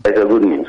It's a good news.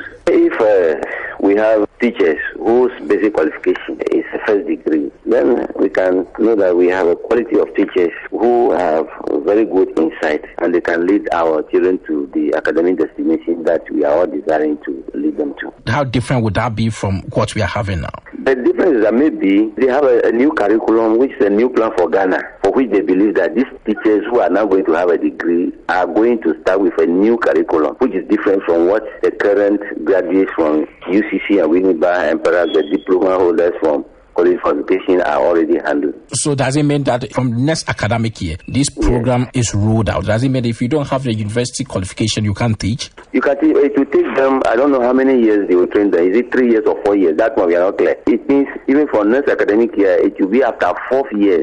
If we have teachers whose basic qualification is a first degree, then we can know that we have a quality of teachers who have very good insight and they can lead our children to the academic destination that we are all desiring to lead them to. How different would that be from what we are having now? The difference is that maybe they have a new curriculum, which is a new plan for Ghana, for which they believe that these teachers who are now going to have a degree are going to start with a new curriculum, which is different from what the current graduates from UCC and Winneba, Emperor, the diploma holders from college for education are already handled. So does it mean that from next academic year, this program is rolled out? Does it mean that if you don't have the university qualification, you can't teach? You can teach. It will take them, I don't know how many years they will train them. Is it 3 years or 4 years? That one we are not clear. It means even for next academic year, it will be after 4th year,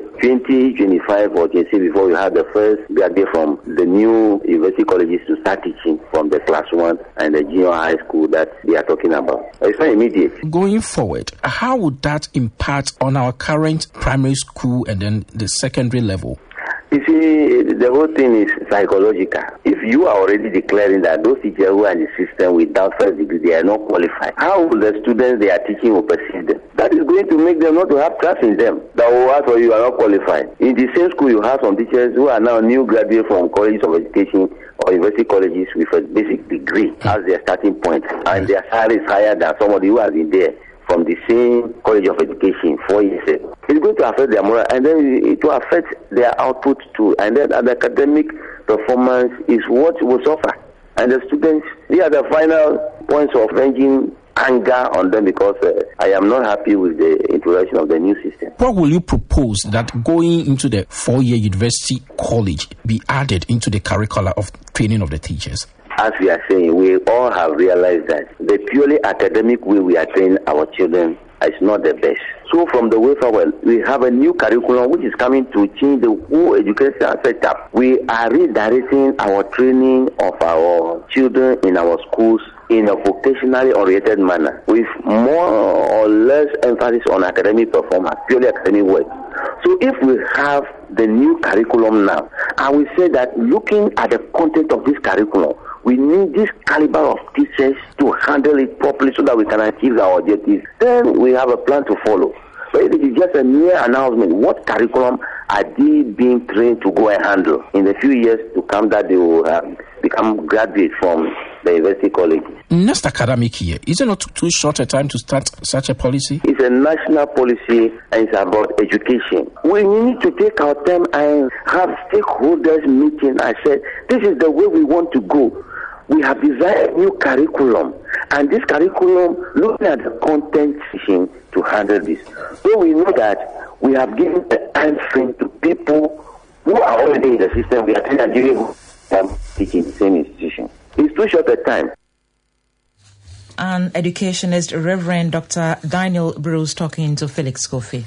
2025 or 26 before you have the first graduate from the new university colleges to start teaching from the class 1 and the junior high school that they are talking about. It's not immediate. Going forward, how would that impact on our current primary school and then the secondary level? You see, the whole thing is psychological. If you are already declaring that those teachers who are in the system without first degree, they are not qualified, how will the students they are teaching will perceive them? That is going to make them not to have trust in them. That will ask for you are not qualified. In the same school, you have some teachers who are now new graduates from colleges of education or university colleges with a basic degree as their starting point, and their salary is higher than somebody who has been there from the same college of education 4 years ago. It's going to affect their moral, and then it will affect their output too. And then the academic performance is what will suffer. And the students, they are the final points of ranging anger on them because I am not happy with the introduction of the new system. What will you propose that going into the 4-year university college be added into the curricula of training of the teachers? As we are saying, we all have realized that the purely academic way we are training our children is not the best. So from the way forward, we have a new curriculum which is coming to change the whole educational setup. We are redirecting our training of our children in our schools in a vocationally oriented manner with more or less emphasis on academic performance, purely academic work. So if we have the new curriculum now, I will say that looking at the content of this curriculum, we need this caliber of teachers to handle it properly so that we can achieve our objectives. Then we have a plan to follow. But if it is just a mere announcement, what curriculum are they being trained to go and handle in the few years to come that they will become graduates from the university college? Next academic year, is it not too short a time to start such a policy? It's a national policy and it's about education. We need to take our time and have stakeholders meeting. I said, this is the way we want to go. We have designed a new curriculum, and this curriculum looking at the content section to handle this. So we know that we have given a time frame to people who are already in the system. We are trying to give them teaching the same institution. It's too short a time. An educationist, Reverend Dr. Daniel Bruce, talking to Felix Kofi.